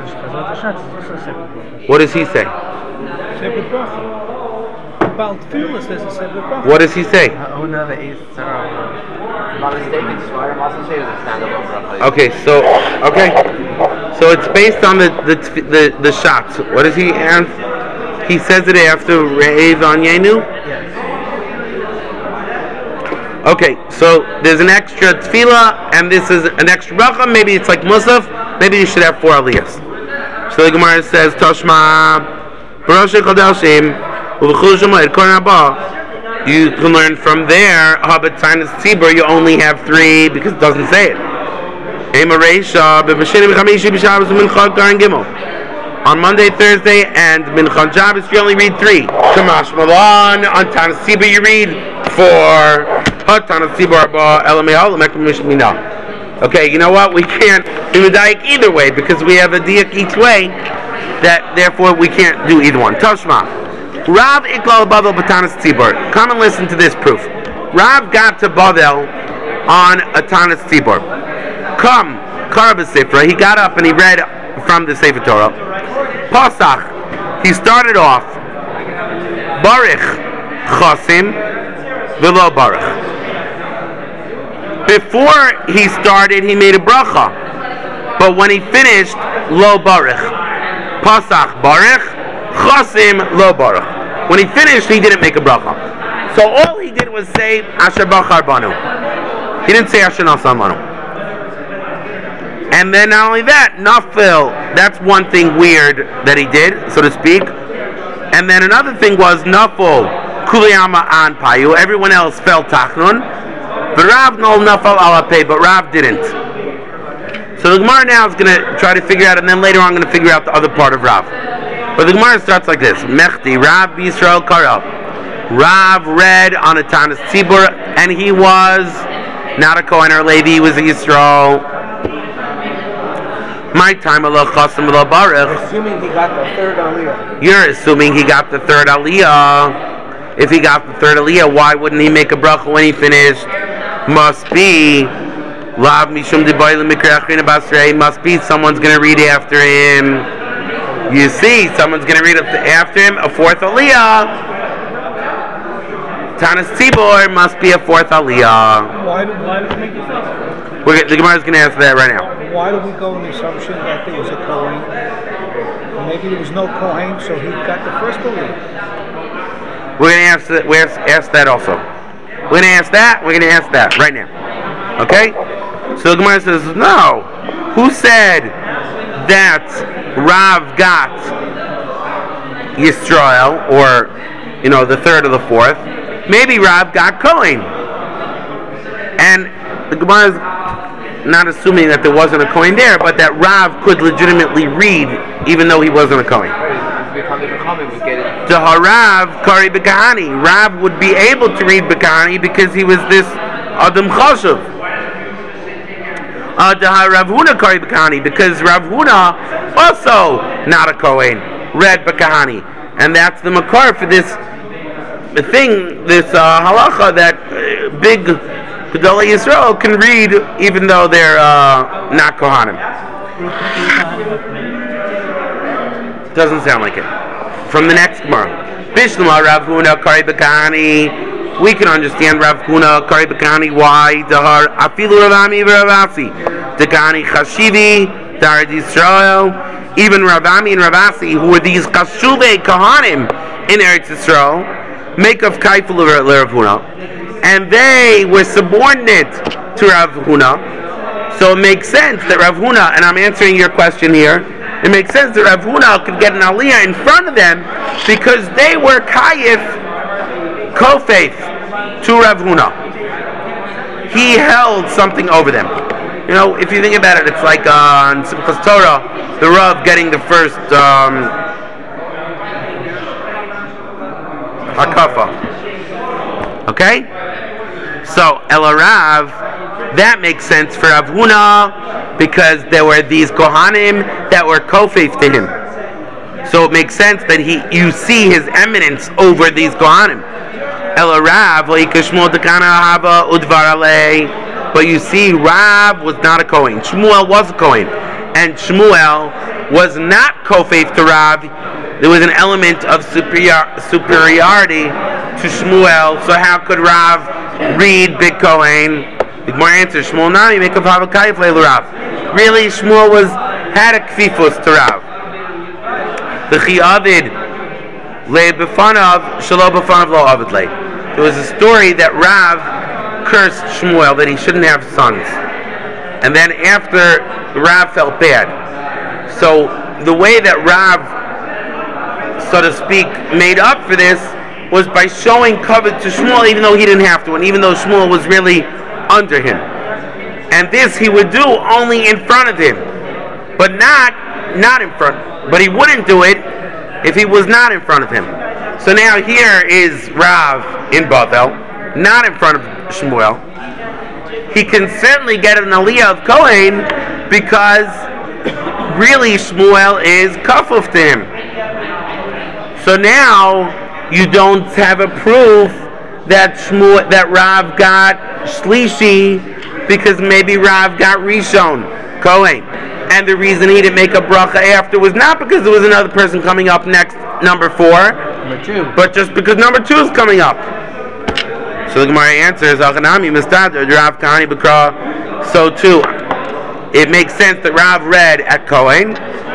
Speaker 1: What does he say?
Speaker 4: Separate bracha. About tefillah says a separate bracha.
Speaker 1: What does he say?
Speaker 5: If I'm not mistaken, Sfarim also say it's a standalone bracha.
Speaker 1: Okay, so okay, so it's based on the the the, the shots. What does he answer? He says it after Re'ev on Yenu?
Speaker 5: Yes.
Speaker 1: Okay, so there's an extra tefillah, and this is an extra bracha. Maybe it's like Musaf. Maybe you should have four aliyahs. So the Gemara says, Toshma, Barosh Chodashim, Uvechul Shemoed, Kohen Haba. You can learn from there, Habat Tainus Tzibur, you only have three because it doesn't say it. Ema Reisha, B'Bashini B'Chamishi B'Shabbos Mincha Garan Gimel. On Monday, Thursday, and Mincha Shabbos, you only read three. Shamash Malan, on Tainus Tzibur, you read four. Tainus Tzibur Arba, Elamei Ha'olam, Ekem Mishmina. Okay, you know what? We can't do a diak either way because we have a diak each way. That therefore we can't do either one. Toshma, Rav Iklal Bavel B'Tanas Tzibur. Come and listen to this proof. Rav got to Bavel on a Tanas Tzibur. Come, Karab Sifra. He got up and he read from the Sefer Torah. Pasach. He started off Baruch Chosim V'lo Baruch. Before he started, he made a bracha. But when he finished, Lo Baruch. Pasach Baruch, Chosim Lo Baruch. When he finished, he didn't make a bracha. So all he did was say, Asher Bachar Banu. He didn't say Asher Nasan Banu. And then not only that, Nafil, that's one thing weird that he did, so to speak. And then another thing was Nafil, Kuliyama An Payu. Everyone else felt Tachnun. But Rav no nafal ala pei, but Rav didn't. So the Gemara now is going to try to figure out, and then later on I'm going to figure out the other part of Rav. But the Gemara starts like this: Mechti Rav B'Yisrael Karav. Rav read on a Tanas Tzibur, and he was not a Kohen or Levi; he was a Yisrael. My time Allah Chasim Allah Baruch.
Speaker 5: Assuming he got the third aliyah.
Speaker 1: You're assuming he got the third aliyah. If he got the third aliyah, why wouldn't he make a bracha when he finished? Must be Lav Mishum Debayla Mikrachrina Basrei. Must be someone's going to read after him. You see, someone's going to read after him a fourth aliyah. Tanas Tzibur must be a fourth aliyah.
Speaker 4: Why do, why do we make the first?
Speaker 1: We're, the Gemara is going to answer that right now.
Speaker 4: Why do we go on the assumption that there was a Kohen? Maybe there was no Kohen, so he got the first aliyah.
Speaker 1: We're going to ask that, we're ask that also. We're going to ask that, we're going to ask that right now. Okay? So the Gemara says, no. Who said that Rav got Yisrael, or, you know, the third or the fourth? Maybe Rav got Kohen. And the Gemara is not assuming that there wasn't a Kohen there, but that Rav could legitimately read even though he wasn't a Kohen. The Harav Kari B'Kahani. Rav would be able to read B'Kahani because he was this Adam Chashuv. Uh, the Rav Huna Kari B'Kahani because Rav Huna, also not a Kohen, read B'Kahani. And that's the Makar for this thing, this uh, halacha that uh, big Gedolei Yisrael can read even though they're uh, not Kohanim. Doesn't sound like it. From the next Gemara, Bishnama Rav Huna Kari B'Kahani. We can understand Rav Huna Kari B'Kahani. Why? Dahar Afilu Ravami Ravasi. Dekani Chashivi Darad Yisrael. Even Ravami and Ravasi, who were these Chashuvei Kohanim in Eretz Yisrael, make of Kaifel Rav Huna, and they were subordinate to Rav Huna. So it makes sense that Rav Huna, and I'm answering your question here, it makes sense that Rav Huna could get an aliyah in front of them because they were kayif kofeif to Rav Huna. He held something over them. You know, if you think about it, it's like uh, in Simchas Torah, the Rav getting the first um, hakafa. Okay? So, El Rav, that makes sense for Rav Huna because there were these Kohanim that were kofeif to him. So it makes sense that he, you see his eminence over these Kohanim. El Rav, but you see, Rav was not a Kohen. Shmuel was a Kohen. And Shmuel was not kofeif to Rav. There was an element of superior, superiority to Shmuel. So how could Rav read Big Kohen? The more answer, Shmuel Nami make a Pavakayif le Rav. Really, Shmuel was had a kfifus to Rav. The Chiyavid le b'fanav shelo b'fanav lo avid le. There was a story that Rav cursed Shmuel that he shouldn't have sons, and then after Rav felt bad. So the way that Rav, so to speak, made up for this was by showing covet to Shmuel, even though he didn't have to, and even though Shmuel was really under him. And this he would do only in front of him, but not not in front. But he wouldn't do it if he was not in front of him. So now here is Rav in Bethel, not in front of Shmuel. He can certainly get an aliyah of Kohen because really Shmuel is kafuf to him. So now you don't have a proof that Shmuel, that Rav got Shlishi because maybe Rav got Rishon, Kohen. And the reason he didn't make a bracha after was not because there was another person coming up next, number four,
Speaker 6: Number two.
Speaker 1: but just because number two is coming up. So the Gemara answers, Achanami Mistadr, Rav Kahani Bakra. So too, it makes sense that Rav read at Kohen.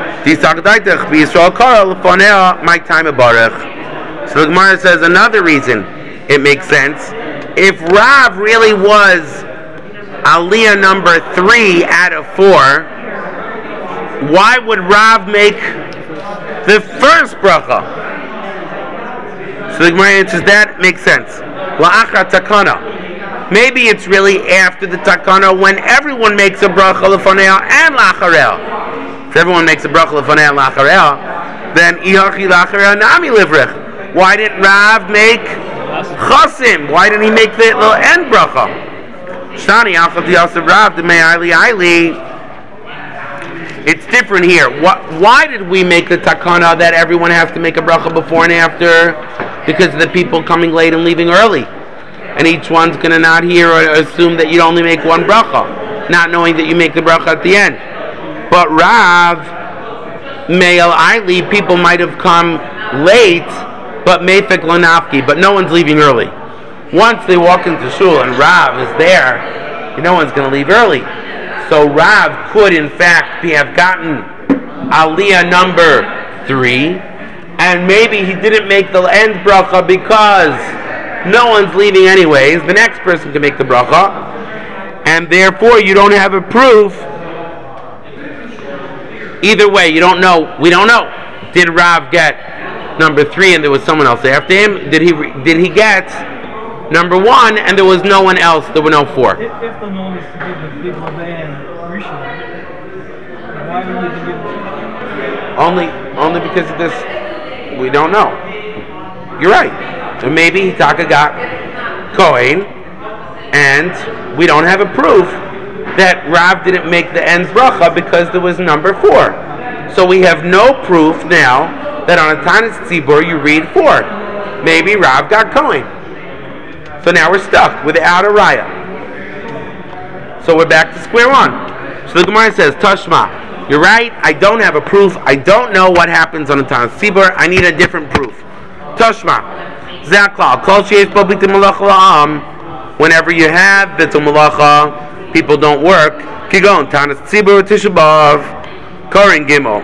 Speaker 1: My time of Baruch. So the Gemara says another reason it makes sense. If Rav really was aliyah number three out of four, why would Rav make the first bracha? So the Gemara answers that makes sense. La'achar takana. Maybe it's really after the takana when everyone makes a bracha lefanea and la'achareh. If everyone makes a bracha lefanea and la'achareh, then ihachi la'achareh nami livrich. Why didn't Rav make chasim? Why didn't he make the little end bracha? Shani achal diyasav Rav de me'ayli ayli. It's different here. What, why did we make the takana that everyone has to make a bracha before and after? Because of the people coming late and leaving early. And each one's going to not hear or assume that you only make one bracha, not knowing that you make the bracha at the end. But Rav, Me'el Aili, people might have come late, but Meifek Lanafki, but no one's leaving early. Once they walk into shul and Rav is there, no one's going to leave early. So Rav could, in fact, be, have gotten aliyah number three, and maybe he didn't make the end bracha because no one's leaving anyways. The next person can make the bracha, and therefore you don't have a proof. Either way, you don't know. We don't know. Did Rav get number three, and there was someone else after him? Did he? Did he get number one, and there was no one else? There were no four.
Speaker 2: If, if the norm is to give the big Levan Rishon, why would they give it?
Speaker 1: Only, only because of this. We don't know. You're right. So maybe Hitaka got Kohen, and we don't have a proof that Rav didn't make the end bracha because there was number four. So we have no proof now that on a Tanis Tzibur you read four. Maybe Rav got Kohen. So now we're stuck without a raya. So we're back to square one. So the Gemara says, Tashma, you're right, I don't have a proof. I don't know what happens on a Tanis Tzibur. I need a different proof. Tashma, Zaklal, Kol Sheyesh Bo B'Tim Malacha La'am. Whenever you have B'Tim Malacha, people don't work. Kigon, Tanis Tzibur Tisha B'Av, Korin Gimel.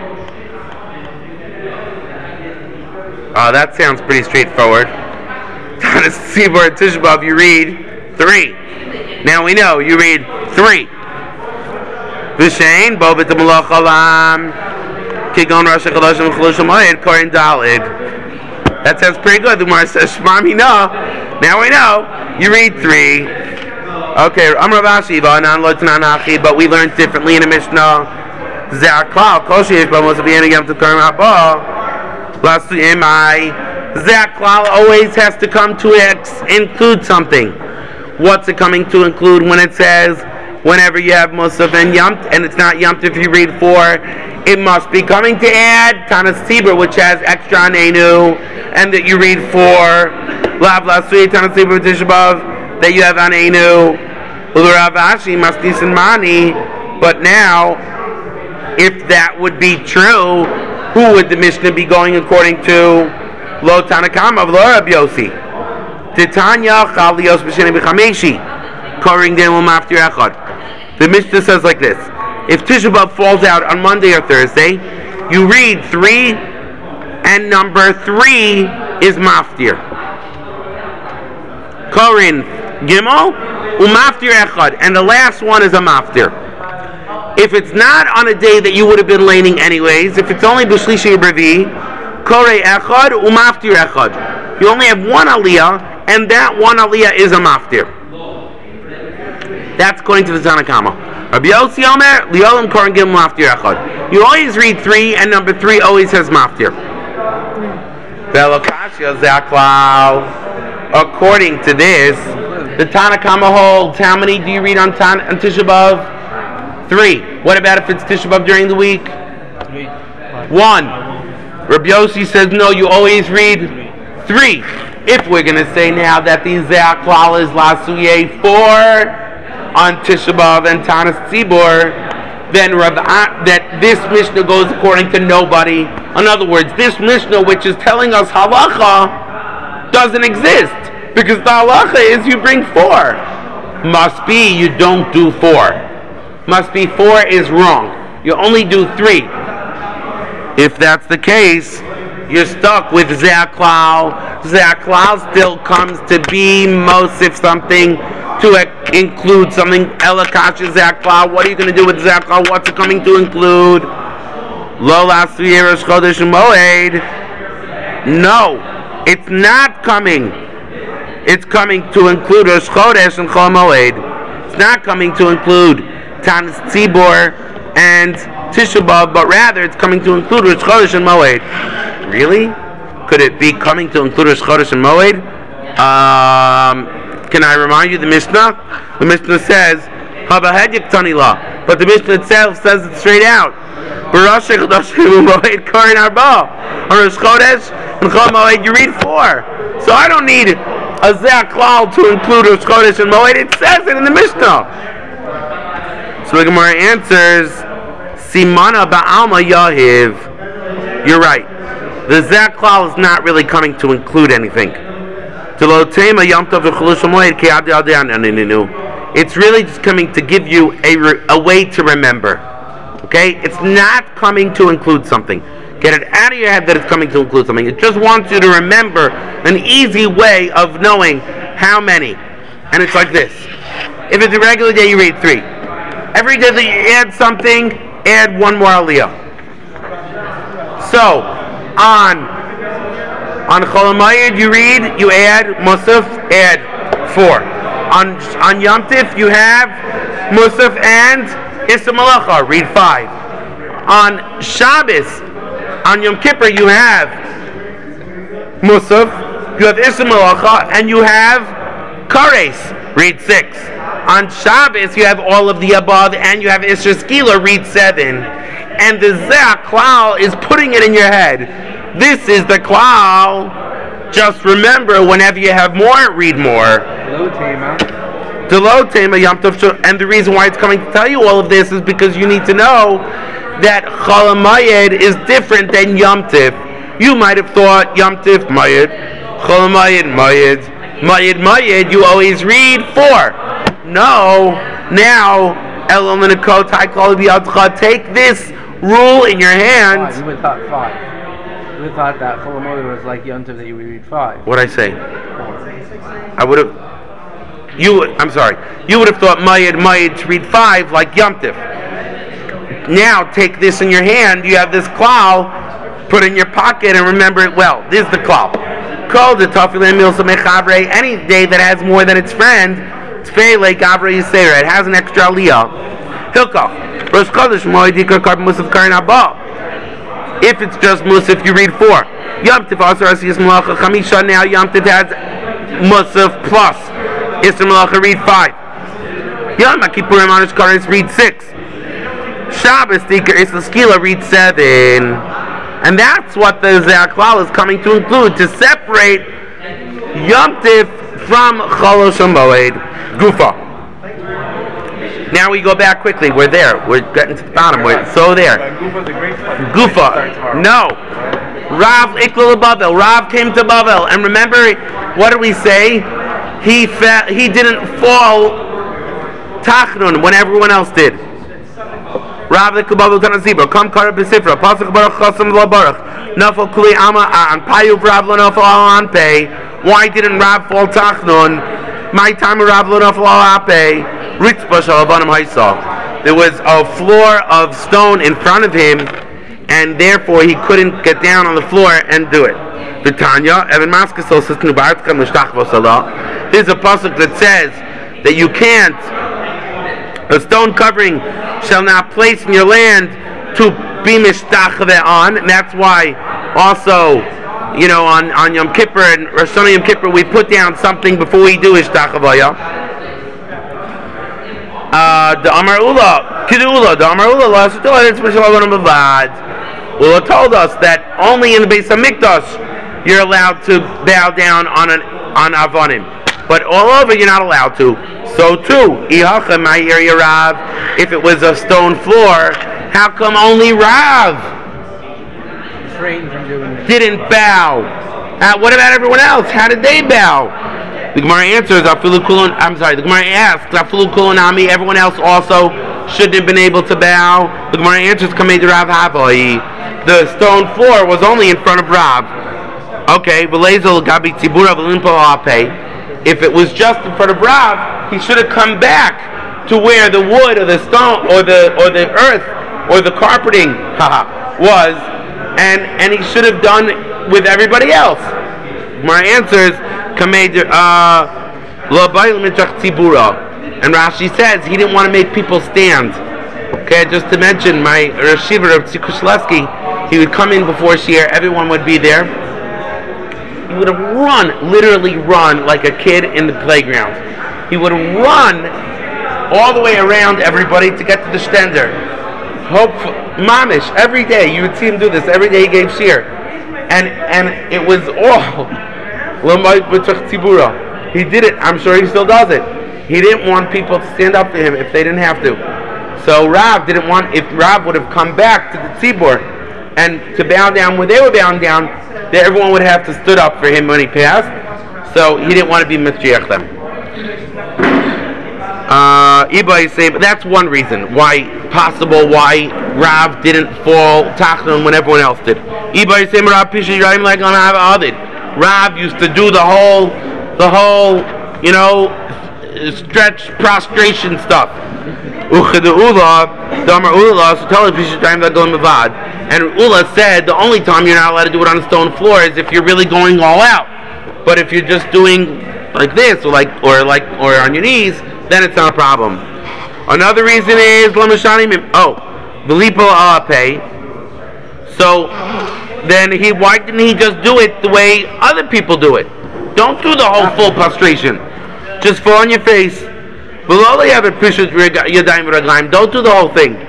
Speaker 1: Uh, that sounds pretty straightforward. Tanis Tzibur Tisha B'Av, you read three. Now we know you read three. V'shein bo b'tem lochalam kigon Rosh Chodesh Cholush Moed Korin Dalid. That sounds pretty good. The Gemara says Shema Mina. Now we know you read three. Okay, Amar Rashi v'anan lo tanan hachi, but we learned differently in the Mishnah. Zaklal koshi yesh ba moshe b'yeni gam to Korin Haba. Lasu imai. Zaklal always has to come to ex- include something. What's it coming to include when it says whenever you have Musaf and Yamt, and it's not Yamt if you read four, it must be coming to add Tanas Tibur, which has extra on Enu, and that you read four, Lav Lasui, Tanas Tibur, Tishabav, that you have on Enu, Uluravashi, Mastisan Mani. But now, if that would be true, who would the Mishnah be going according to? Lo Tanakama, Lo Rabbi Yossi. Titanya Chalios B'Sheni B'Chameshi. Covering them After Echad. The Mishnah says like this: if Tisha B'Av falls out on Monday or Thursday, you read three, and number three is Maftir. Korin Gimel Umaftir Echad, and the last one is a Maftir. If it's not on a day that you would have been laning anyways, if it's only B'Shlishi B'Revi, Korei Echad Umaftir Echad. You only have one Aliyah, and that one Aliyah is a Maftir. That's according to the Tanakama. Rabbi Yossi Omer, Liolam Korin Gimel Maftir Echad. You always read three, and number three always has Maftir. Velokashia Zaklau. According to this, the Tanakama holds, how many do you read on, Tan- on Tisha B'Av? Three. What about if it's Tisha B'Av during the week?
Speaker 6: Three.
Speaker 1: One. Rabbi Yossi says no, you always read three. If we're going to say now that the Zaklau is Lasuye four on Tisha B'Av and Tanas Tzibur, then Rav, that this Mishnah goes according to nobody. In other words, this Mishnah, which is telling us halacha, doesn't exist, because the halacha is you bring four. Must be you don't do four. Must be four is wrong. You only do three. If that's the case, you're stuck with Zaklau. Zaklau still comes to be Mosif something, to include something. Elakash Zaklau. What are you going to do with Zaklau? What's it coming to include? Lo Lasui Rosh Chodesh Moed. No, it's not coming. It's coming to include Rosh Chodesh and Chol Moed. It's not coming to include Tanas Tzibur and Tisha B'Av, but rather it's coming to include Rosh Chodesh and Moed. Really? Could it be coming to include Rosh Chodesh and Moed? Um, can I remind you the Mishnah? The Mishnah says, Habahedik Tanila, but the Mishnah itself says it straight out. B'Rosh Chodesh and Moed Korin Arba. On Rosh Chodesh and Chol Moed you read four. So I don't need a Zaklal to include Rosh Chodesh and Moed. It says it in the Mishnah. So the Gemara answers, Simana Ba'alma Yahiv. You're right. The Zaklal is not really coming to include anything. It's really just coming to give you a, re- a way to remember. Okay? It's not coming to include something. Get it out of your head that it's coming to include something. It just wants you to remember an easy way of knowing how many. And it's like this. If it's a regular day, you read three. Every day that you add something, add one more aliyah. So, on on Chol Hamoed you read, you add Musaf, add four. On on Yom Tif you have Musaf and Issa Malacha, read five. On Shabbos, on Yom Kippur you have Musaf, you have Issa Malacha, and you have Kares, read six. On Shabbos you have all of the above, and you have Isra Skila, read seven. And the Zeh Klal is putting it in your head. This is the Klal. Just remember, whenever you have more, read more. And the reason why it's coming to tell you all of this is because you need to know that Chol Hamoed is different than Yom Tif. You might have thought Yom Tif Mayed, Chol Hamoed Mayed, Mayed Mayed. You always read four. No, now Elon and Akot take this rule in your hand.
Speaker 5: Five. You would have thought five. You would have thought that Chol Hamoed was like Yom Tov that you would read five.
Speaker 1: What'd I say?
Speaker 5: Four.
Speaker 1: I would have. You would, I'm sorry. You would have thought Mayid Mayid to read five like Yom Tif. Now take this in your hand. You have this klal. Put it in your pocket and remember it well. This is the klal. Called the Tafilin Milsa Mechabre. Any day that has more than its friend, Tfeile Gavre Yisera. It has an extra aliyah. Hilkach. Rosh Chodesh Moed Yikar Karb Musaf Karin Abba. If it's just Musaf, you read four. Yom Tif Asar Asiyas Malacha Chamisha. Now Yom Tif has Musaf plus. Isra Malacha read five. Yom Kippurim Anish Karis read six. Shabbos Tikar Isla Skila read seven. And that's what the Zaklal is coming to include, to separate Yom Tif from Cholosh HaMoed Gufa. Now we go back quickly. We're there. We're getting to the bottom. We're so there. Gufa. No. Rav Iklal Bavel. Rav came to Bavel. And remember, what did we say? He fa- he didn't fall Tachnun when everyone else did. Rav the Kabbalah Tanazibra, Kam Kara Besifra, Pasuk Baruch Chasam La Baruch, Nafal Kuli Ama An, Payuv Rav Lanafal Al Anpei. Why didn't Rav fall Tachnun? My time Rav Lanafal Al Anpei, Ritzba Shalabanam Haisa. There was a floor of stone in front of him, and therefore he couldn't get down on the floor and do it. Britannia, Evan Maskasol says Nubartka Mushtachva Salah. There's a pasuk that says that you can't. A stone covering shall not place in your land to be mishtachave on, and that's why also, you know, on, on Yom Kippur and Rosh Hashanah Yom Kippur we put down something before we do ishtachavaya. Uh, the Amar Ula, Kidula, the Amar Ula, Ula told us that only in the base of Mikdash you're allowed to bow down on an on Avonim, but all over you're not allowed to. So too, my area Rav, if it was a stone floor, how come only Rav didn't bow? Uh, what about everyone else? How did they bow? The Gemara answers, I'm sorry, the Gemara asks, everyone else also shouldn't have been able to bow. The Gemara answers, Rav Havai. The stone floor was only in front of Rav. Okay, if it was just in front of Rav, he should have come back to where the wood or the stone or the or the earth or the carpeting was, and and he should have done with everybody else. My answer is and Rashi says he didn't want to make people stand. Okay, just to mention, my Rashiva of Tzikushleski, he would come in before Shir, everyone would be there. He would have run, literally run like a kid in the playground. He would run all the way around everybody to get to the stender. Hope, mamish, every day you would see him do this. Every day he gave shir, and and it was all he did it. I'm sure he still does it. He didn't want people to stand up to him if they didn't have to. So Rav didn't want. If Rav would have come back to the tzibur and to bow down where they were bowing down, that everyone would have to stood up for him when he passed. So he didn't want to be Mitzriach them. Uh, Ibai say, but that's one reason why possible why Rav didn't fall Tachnun when everyone else did. Ibai say, Rav Pisha Yirayim like on Avid. Rav used to do the whole, the whole, you know, stretch prostration stuff. And Ula said the only time you're not allowed to do it on a stone floor is if you're really going all out. But if you're just doing like this or like or like or on your knees, then it's not a problem. Another reason is oh, Velipo Alape. So then he why didn't he just do it the way other people do it? Don't do the whole full prostration. Just fall on your face. Don't do the whole thing.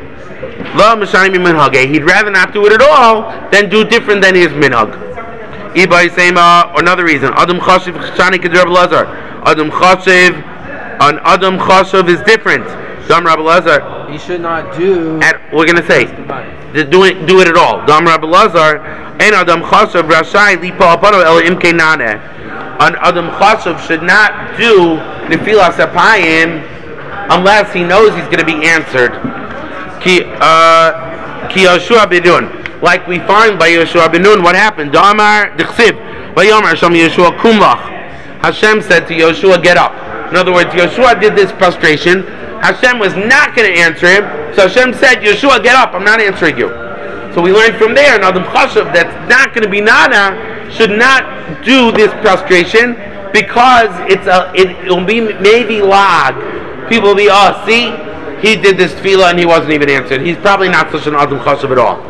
Speaker 1: He'd rather not do it at all than do different than his minhag. Ibai same uh, another reason. Adam chashiv chashani k'drab lazar. Adam chashiv, an Adam chashiv is different. Dam Rabbi Lazar.
Speaker 5: You should not do.
Speaker 1: At, we're gonna say, do it, do it at all. Dam Rabbi Lazar. Ein Adam chashiv rashai lipa apano el imke nane. An Adam chashiv should not do nefilas apayim unless he knows he's going to be answered. Ki uh, Ki Yoshua Bidun. Like we find by Yoshua Bidun, what happened? Damar Dichsiv. Vayomar Sham Yoshua Kumlach. Hashem said to Yoshua, get up. In other words, Yeshua did this prostration. Hashem was not going to answer him, so Hashem said, Yeshua, get up, I'm not answering you. So we learned from there, an Adam Chashav that's not going to be Nana should not do this prostration because it's a, it will be maybe lag. People will be, oh, see, he did this tefillah and he wasn't even answered. He's probably not such an Adam Chashav at all.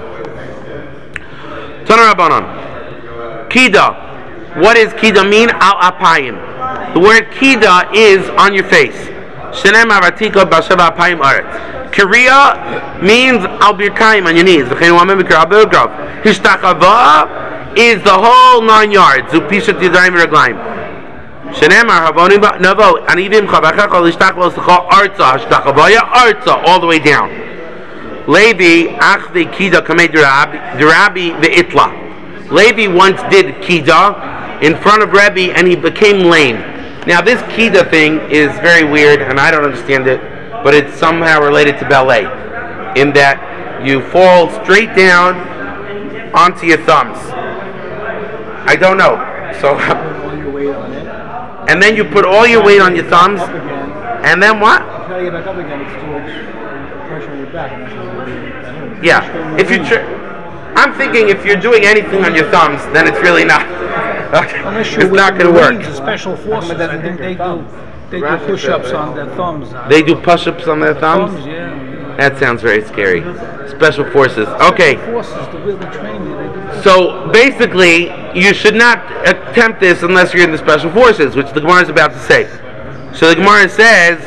Speaker 1: Tana Rabbanan. Kida. What does Kida mean? Al apayim. The word Kida is on your face. Shenem avatika b'sheva apayim aretz. Kriya means al birkayim, on your knees. Hishtachava is the whole nine yards. Zupishat yadayim v'raglayim. Shenem havoni navo anivim chavacha kol hishtachva l'scha arza hishtachavaya arza all the way down. Levi achdi Kida kamei d'Rabbi ve'itla. Levi once did Kida in front of Rebbe and he became lame. Now this Kida thing is very weird and I don't understand it, but it's somehow related to ballet in that you fall straight down onto your thumbs. I don't know. So
Speaker 4: All your weight on it.
Speaker 1: and then you put all your weight on your thumbs
Speaker 4: Up again.
Speaker 1: and then what?
Speaker 4: You try to get back up again. It's too much pressure on your back. And that's what really,
Speaker 1: Yeah. If you tr- I'm thinking if you're doing anything on your thumbs, then it's really not. Okay.
Speaker 4: Unless you're
Speaker 1: It's not
Speaker 4: with
Speaker 1: going to
Speaker 4: the
Speaker 1: work.
Speaker 4: Marines, the special forces, I think they do they do push-ups on their thumbs.
Speaker 1: They do push-ups on their thumbs?
Speaker 4: Thumbs, yeah.
Speaker 1: That sounds very scary. Special forces. Okay.
Speaker 4: Forces to really train you. They do.
Speaker 1: So basically, you should not attempt this unless you're in the special forces, which the Gemara is about to say. So the Gemara says,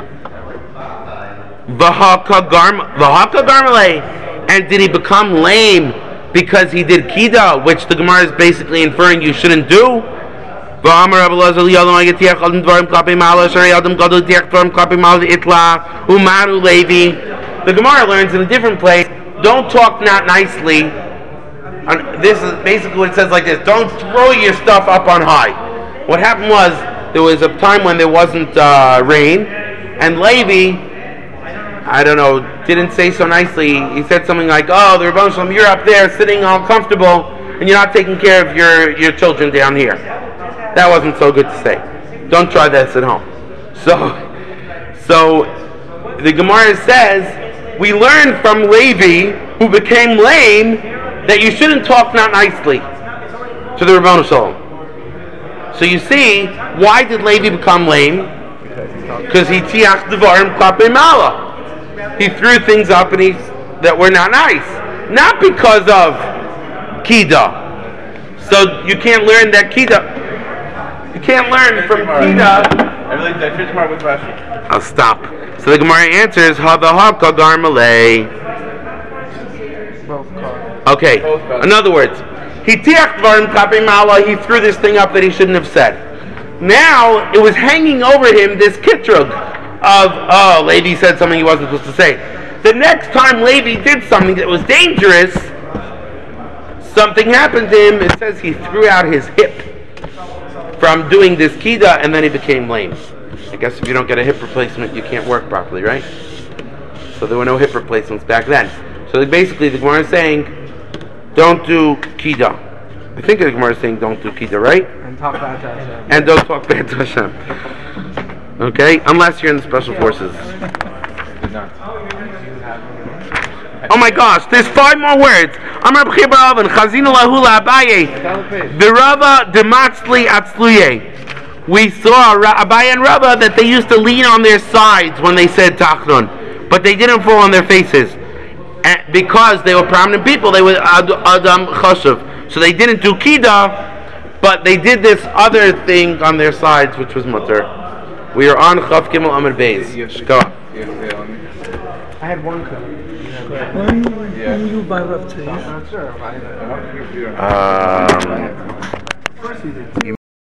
Speaker 1: "V'haka garm, v'haka garmale," and did he become lame because he did Kida, which the Gemara is basically inferring you shouldn't do? Umaru Levi. The Gemara learns in a different place, don't talk not nicely. And this is basically what it says like this, don't throw your stuff up on high. What happened was, there was a time when there wasn't uh, rain, and Levi, I don't know, didn't say so nicely. He said something like, oh, the Rebbeinu Shalom, you're up there sitting all comfortable, and you're not taking care of your, your children down here. That wasn't so good to say. Don't try this at home. So, so the Gemara says, we learned from Levi, who became lame, that you shouldn't talk not nicely to the Rebbeinu Shalom. So you see, why did Levi become lame? Because he tiach devarim klapei mala. He threw things up and he that were not nice, not because of Kida. So you can't learn that Kida. You can't learn from Kida.
Speaker 5: I really did. Finish tomorrow with Rashi.
Speaker 1: I'll stop. So the Gemara answers, Hava kagar malay. Okay. In other words, he tiach devarim klapei mala. He threw this thing up that he shouldn't have said. Now it was hanging over him this kitrug of, oh, Levi said something he wasn't supposed to say. The next time Levi did something that was dangerous, something happened to him. It says he threw out his hip from doing this Kida, and then he became lame. I guess if you don't get a hip replacement, you can't work properly, right? So there were no hip replacements back then. So basically the Gemara is saying, don't do Kida. I think the Gemara is saying don't do Kida, right?
Speaker 5: And talk bad to Hashem.
Speaker 1: And don't talk bad to Hashem. Okay? Unless you're in the special forces. Oh my gosh, there's five more words. Amar b'chir b'ravan, chazina lahu la'abaye, v'rava dematzli atzluye. We saw Abaye and Rava that they used to lean on their sides when they said Tachnun, but they didn't fall on their faces. And because they were prominent people, they were Adam Chashav. So they didn't do Kida, but they did this other thing on their sides, which was Mutter. We are on Chav Gimel Amud Beis. Go.
Speaker 5: I had one cup.
Speaker 4: When, when you buy left to you?
Speaker 5: I'm not sure. I, I, I,
Speaker 1: Um,